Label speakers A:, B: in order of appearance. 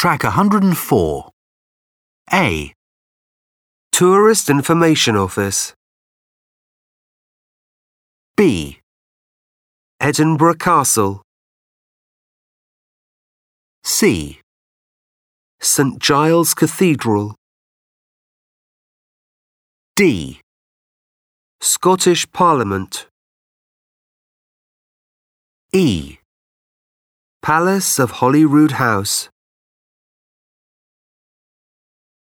A: Track 104. A.
B: Tourist Information Office.
A: B.
B: Edinburgh Castle.
A: C.
B: St Giles Cathedral.
A: D.
B: Scottish Parliament.
A: E.
B: Palace of Holyrood House.